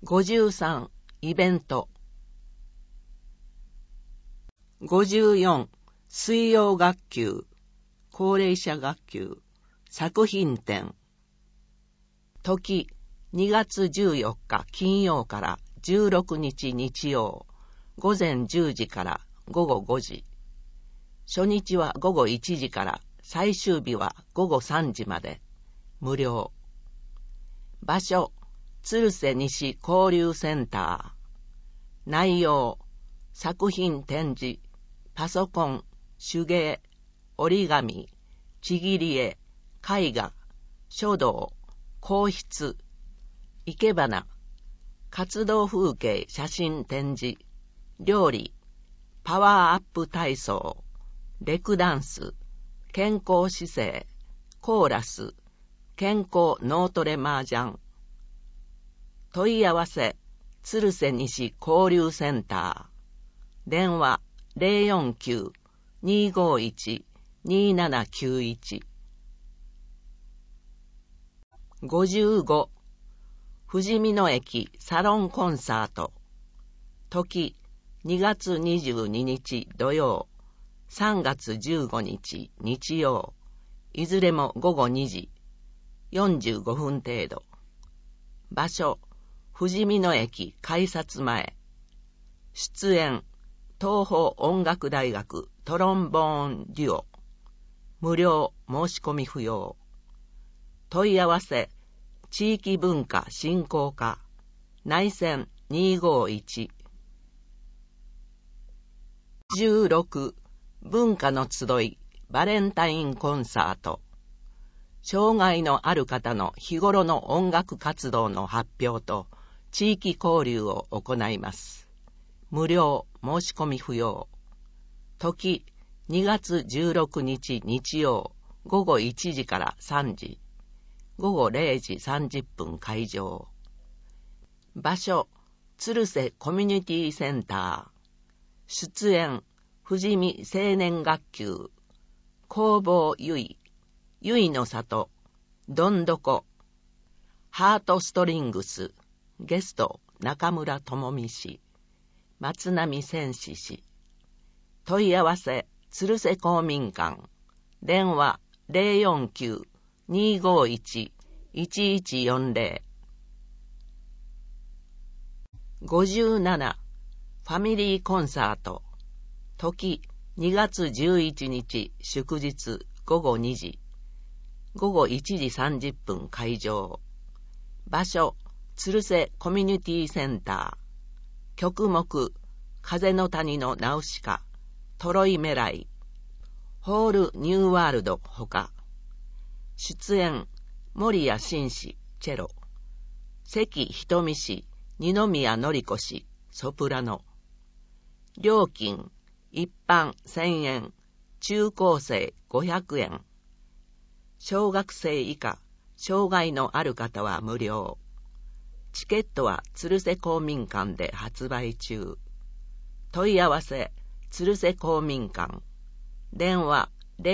53イベント。54水曜学級、高齢者学級、作品展。時2月14日金曜から16日日曜、午前10時から午後5時。初日は午後1時から最終日は午後3時まで。無料。場所、鶴瀬西交流センター。内容、作品展示、パソコン、手芸、折り紙、ちぎり絵、絵画、書道、硬筆、生け花、活動風景写真展示、料理、パワーアップ体操、レクダンス、健康姿勢、コーラス、健康脳トレ麻雀。問い合わせ、鶴瀬西交流センター。電話 049-251-2791。55富士見野駅サロンコンサート。時2月22日土曜、3月15日日曜、いずれも午後2時、45分程度。場所、富士見野駅改札前。出演、東邦音楽大学トロンボーンデュオ。無料、申し込み不要。問い合わせ、地域文化振興課、内線251。16文化の集いバレンタインコンサート。障害のある方の日頃の音楽活動の発表と地域交流を行います。無料、申し込み不要。時2月16日日曜、午後1時から3時。午後0時30分開場。場所、鶴瀬コミュニティセンター。出演、富士見青年学級、工房ゆい、ゆいの里、どんどこ、ハートストリングス、ゲスト、中村智美氏、松並千志氏。問い合わせ、鶴瀬公民館。電話、049-251-1140。57ファミリーコンサート。時2月11日祝日午後2時。午後1時30分開場。場所、鶴瀬コミュニティセンター。曲目、風の谷のナウシカ、トロイメライ、ホールニューワールドほか。出演、森谷紳士、チェロ。関瞳氏、二宮典子氏、ソプラノ。料金、一般1000円、中高生500円。小学生以下、障害のある方は無料。チケットは鶴瀬公民館で発売中。問い合わせ、鶴瀬公民館。電話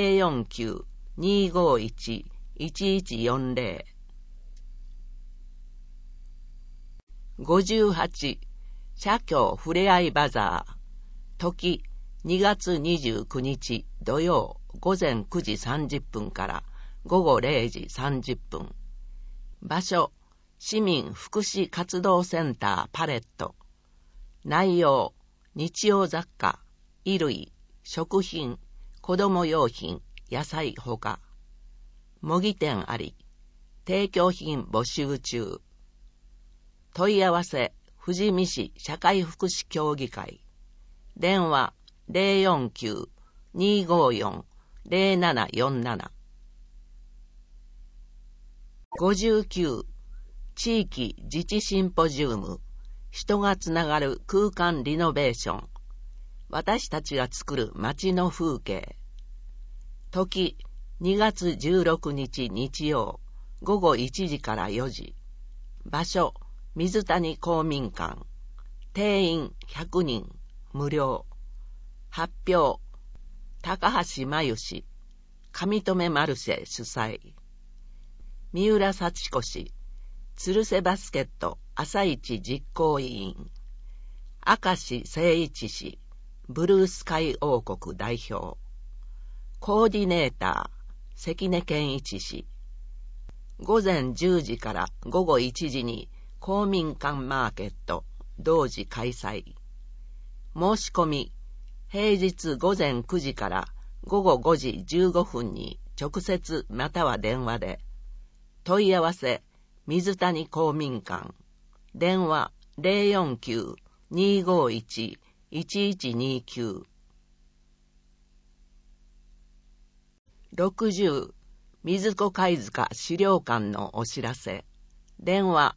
049-251-1140。58社協ふれあいバザー。時2月29日土曜、午前9時30分から午後0時30分。場所、市民福祉活動センターパレット。内容、日用雑貨、衣類、食品、子供用品、野菜ほか。模擬店あり。提供品募集中。問い合わせ、富士見市社会福祉協議会。電話 049-254-0747。59地域自治シンポジウム。人がつながる空間リノベーション。私たちが作る街の風景。時2月16日日曜、午後1時から4時。場所、水谷公民館。定員100人、無料。発表、高橋真由氏、上留マルシェ主催。三浦幸子氏、鶴瀬バスケット朝市実行委員、明石誠一氏、ブルースカイ王国代表、コーディネーター、関根健一氏。午前10時から午後1時に公民館マーケット同時開催。申し込み、平日午前9時から午後5時15分に直接または電話で。問い合わせ、水谷公民館。電話 049-251-1129。60、水子貝塚資料館のお知らせ。電話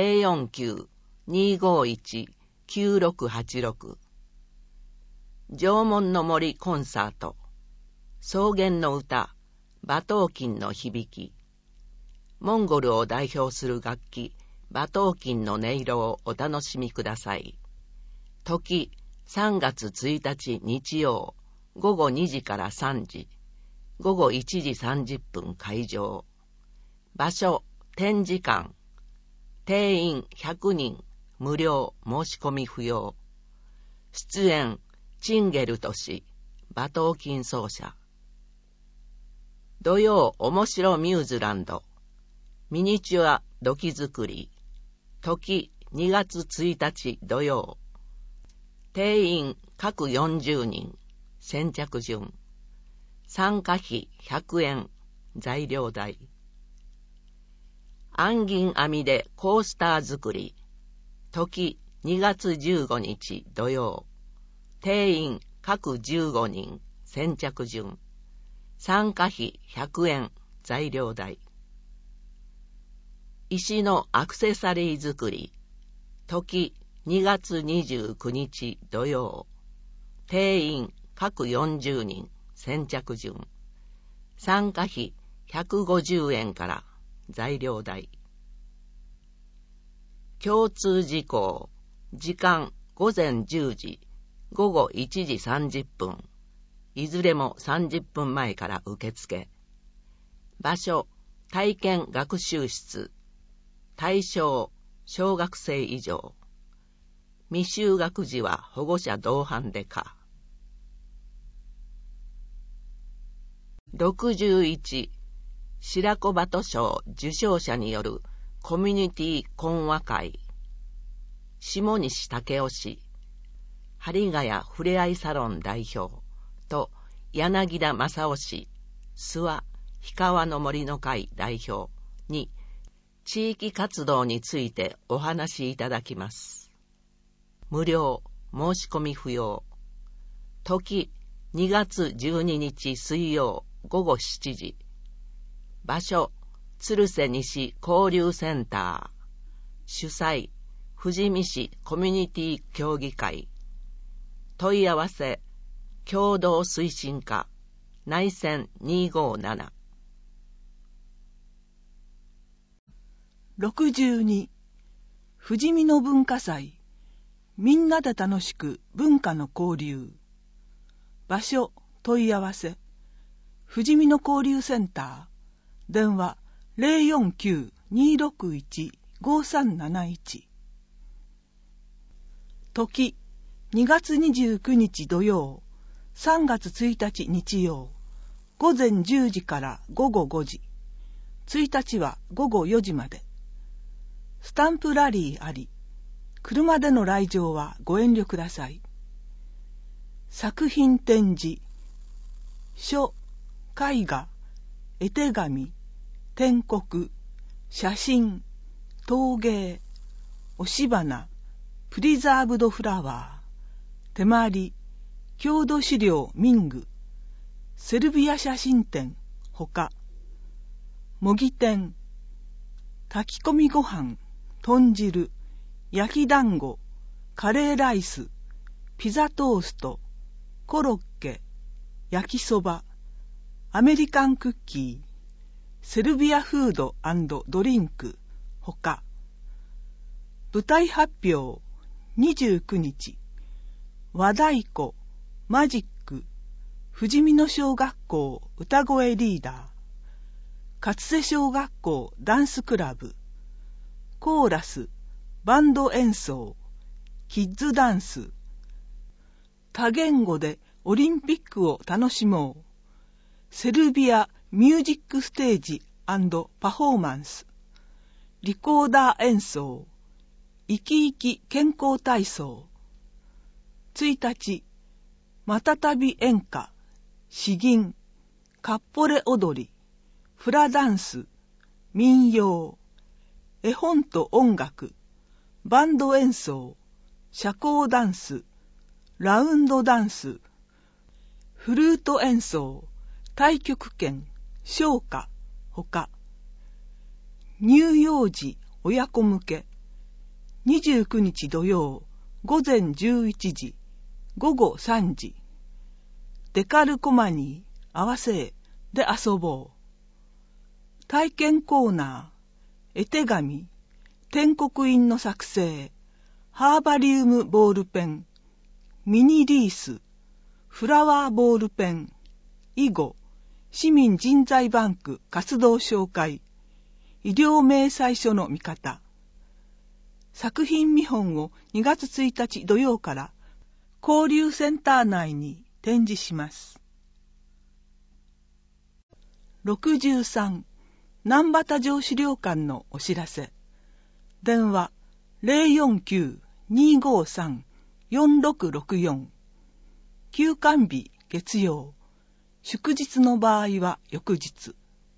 049-251-9686。縄文の森コンサート。草原の歌、馬頭琴の響き。モンゴルを代表する楽器、馬頭琴の音色をお楽しみください。時、3月1日日曜、午後2時から3時。午後1時30分開場。場所、展示館。定員100人、無料、申し込み不要。出演、チンゲルト氏、馬頭琴奏者。土曜、おもしろミューズランド。ミニチュア土器作り。時、2月1日土曜。定員各40人。先着順。参加費100円。材料代。暗銀編みでコースター作り。時、2月15日土曜。定員各15人。先着順。参加費100円。材料代。石のアクセサリー作り。時、2月29日土曜。定員各40人。先着順。参加費150円から材料代。共通事項。時間午前10時、午後1時30分。いずれも30分前から受付。場所、体験学習室。対象、小学生以上。未就学児は保護者同伴で可。61、白子鳩賞受賞者によるコミュニティ講話会。下西武雄氏、針ヶ谷ふれあいサロン代表と柳田正夫氏、諏訪氷川の森の会代表に地域活動についてお話しいただきます。無料、申し込み不要。時、2月12日水曜午後7時。場所、鶴瀬西交流センター。主催、富士見市コミュニティ協議会。問い合わせ、共同推進課、内線257。 62、富士見の文化祭。みんなで楽しく文化の交流。場所、問い合わせ。富士見の交流センター。電話 049-261-5371。時、2月29日土曜、3月1日日曜。午前10時から午後5時。1日は午後4時まで。スタンプラリーあり。車での来場はご遠慮ください。作品展示。書、絵画、絵手紙、篆刻、写真、陶芸、押し花、プリザーブドフラワー、手まり、郷土資料民具、セルビア写真展、ほか、模擬店、炊き込みご飯、豚汁、焼き団子、カレーライス、ピザトースト、コロッケ、焼きそば、アメリカンクッキー、セルビアフード&ドリンク、ほか。舞台発表、29日、和太鼓、マジック、富士見野小学校歌声リーダー、勝瀬小学校ダンスクラブ、コーラス、 バンド演奏、キッズダンス、多言語でオリンピックを楽しもう、セルビアミュージックステージ&パフォーマンス、リコーダー演奏、生き生き健康体操、1日、またたび演歌、詩吟、かっぽれ踊り、フラダンス、民謡、絵本と音楽、バンド演奏、社交ダンス、ラウンドダンス、フルート演奏、太極拳、唱歌、ほか。乳幼児親子向け、29日土曜、午前11時、午後3時。デカルコマニー、合わせで遊ぼう。体験コーナー、絵手紙、天刻印の作成、ハーバリウムボールペン、ミニリース、フラワーボールペン、囲碁、市民人材バンク活動紹介、医療明細書の見方。作品見本を2月1日土曜から交流センター内に展示します。63、南畑城資料館のお知らせ。電話 049-253-4664。休館日月曜。祝日の場合は翌日。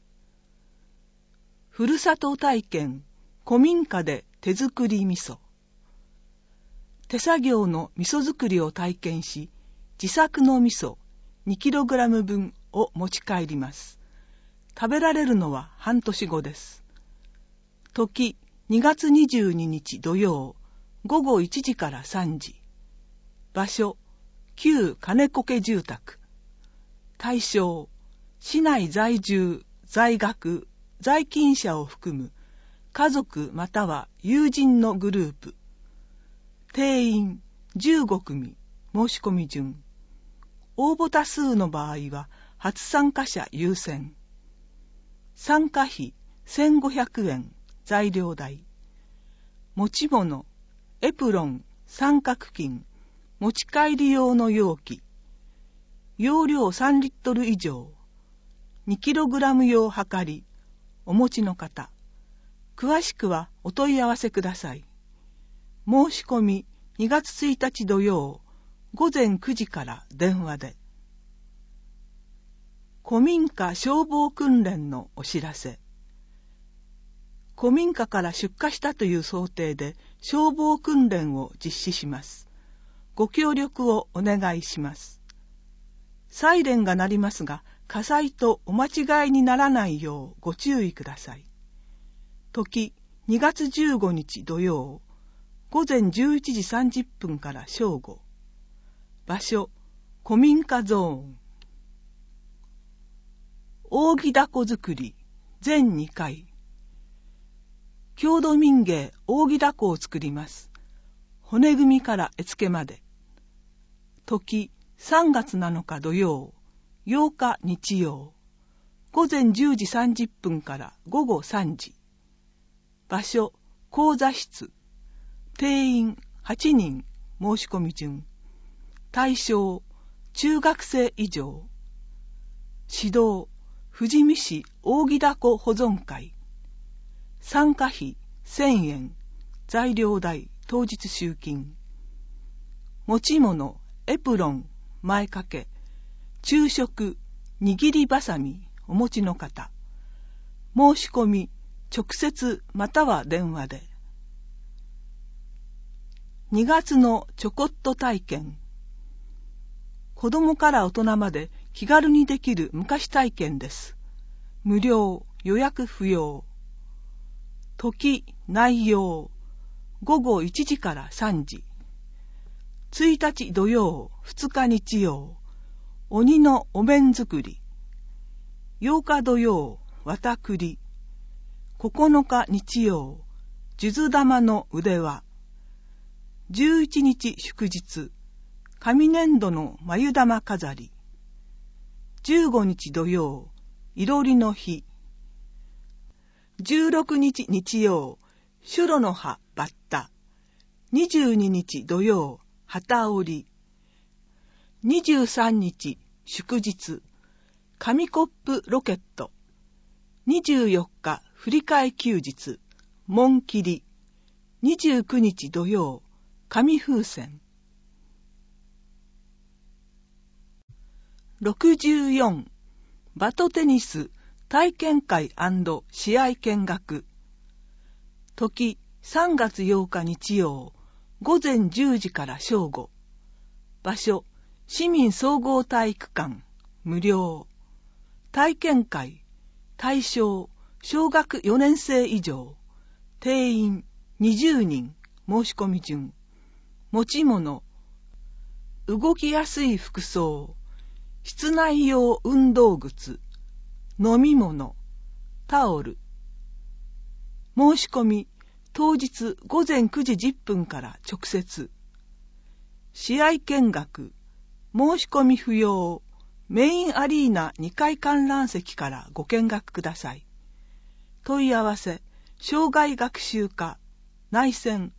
ふるさと体験、古民家で手作り味噌。手作業の味噌作りを体験し、自作の味噌 2kg 分を持ち帰ります。食べられるのは半年後です。時、2月22日土曜、午後1時から3時。場所、旧金子家住宅。対象、市内在住、在学、在勤者を含む家族または友人のグループ。定員15組、申し込み順。応募多数の場合は初参加者優先。参加費1500円、材料代。持ち物、エプロン、三角巾、持ち帰り用の容器。容量3リットル以上。2kg 用はかり、お持ちの方。詳しくはお問い合わせください。申し込み2月1日土曜、午前9時から電話で。古民家消防訓練のお知らせ。古民家から出火したという想定で消防訓練を実施します。ご協力をお願いします。サイレンが鳴りますが、火災とお間違いにならないようご注意ください。時、2月15日土曜、午前11時30分から正午。場所、古民家ゾーン。扇凧作り、全2回。郷土民芸扇凧を作ります。骨組みから絵付けまで。時、3月7日土曜、8日日曜、午前10時30分から午後3時。場所、講座室。定員8人、申し込み順。対象、中学生以上。指導、富士見市扇凧保存会。参加費1000円、材料代、当日集金。持ち物、エプロン、前掛け、昼食、握りばさみ、お持ちの方。申し込み、直接または電話で。2月のちょこっと体験。子供から大人まで気軽にできる昔体験です。無料、予約不要。時、内容。午後1時から3時。1日土曜、2日日曜、鬼のお面作り。8日土曜、綿繰り。9日日曜、数珠玉の腕輪。11日祝日、紙粘土の眉玉飾り。15日土曜、いろりの日。16日日曜、シュロの葉バッタ。 22日土曜、旗織り。23日祝日、紙コップロケット。24日振り替え休日、紋切り。29日土曜、紙風船。64. バトテニス体験会&試合見学。時3月8日日曜、午前10時から正午。場所、市民総合体育館、無料。体験会、対象、小学4年生以上。定員20人、申し込み順。持ち物、動きやすい服装、室内用運動靴、飲み物、タオル。申し込み、当日午前9時10分から直接。試合見学、申し込み不要。メインアリーナ2階観覧席からご見学ください。問い合わせ、障害学習課、内線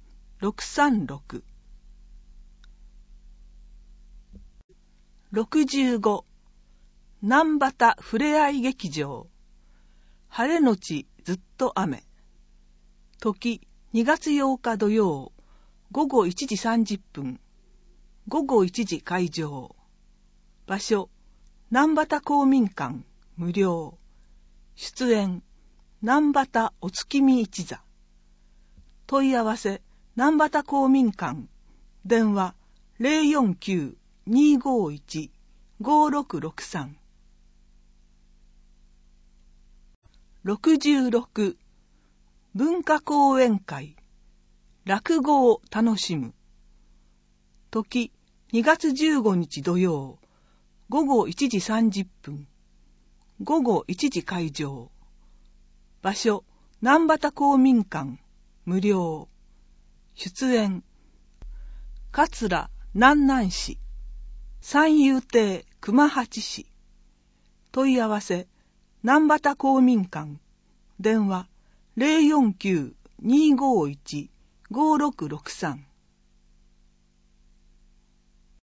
636。65. 南畑ふれあい劇場。晴れのちずっと雨。時2月8日土曜、午後1時30分。午後1時開場。場所、南畑公民館、無料。出演、南畑お月見一座。問い合わせ、南畑公民館。電話、049-251-5663。66. 文化講演会。落語を楽しむ。時2月15日土曜、午後1時30分。午後1時開場。場所、南畑公民館、無料。出演、桂南南市、三遊亭熊八市。問い合わせ、南畑公民館。電話、049-251-5663。